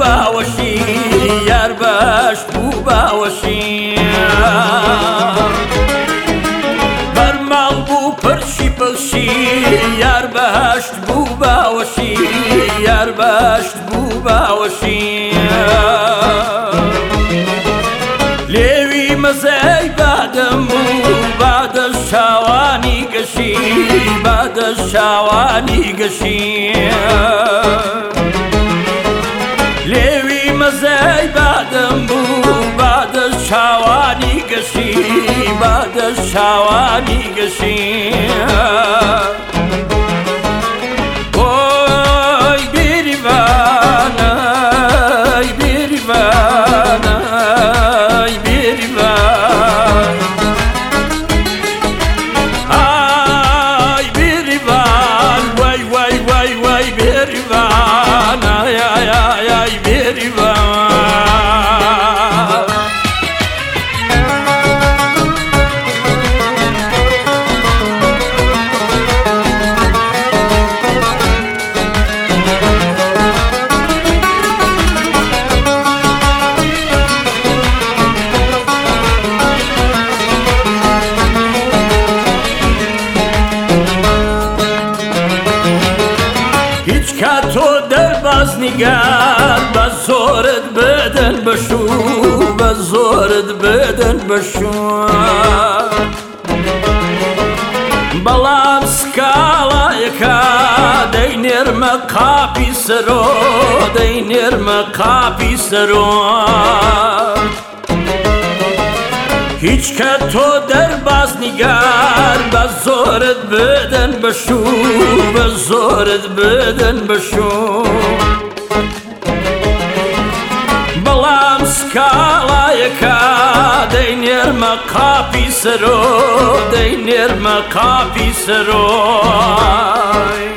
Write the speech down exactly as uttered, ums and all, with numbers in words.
باوەشی یار بەشت بوو باوەشی بەرماڵ بوو پرشی پڵشی یار بەهشت بوو باوەشی یار بەشت بوو باوەشی لێوی مەزەی بادەم بوو بادە شاوانی گەشی بادە شاوانی گەشی لێوی مەزەی بادەم بوو بادە شاوانی گەشی بادە شاوانی گەشی ئۆی بێریڤانە ئەی بێریڤانە ئەی بێریڤان ئای بێریڤان وای وای وای وای بێریڤان ئای ئای ئای ئای بێریڤان تۆ دەرباز نیگار بە زۆرت بدەن بەشوو بە زۆرت بدەن بەشوو بەڵام سکاڵایەکە دەینێرمە قاپی سەرۆ دەینێرمە قاپی سەرۆ هیچ کە تۆ دەرباز نیگار بە زۆرت بدەن بەشوو بە زۆرت بدەن بەشوو بەڵام سکاڵایەکە دەینێرمە قاپی سەرۆ دەینێرمە قاپی سەرۆ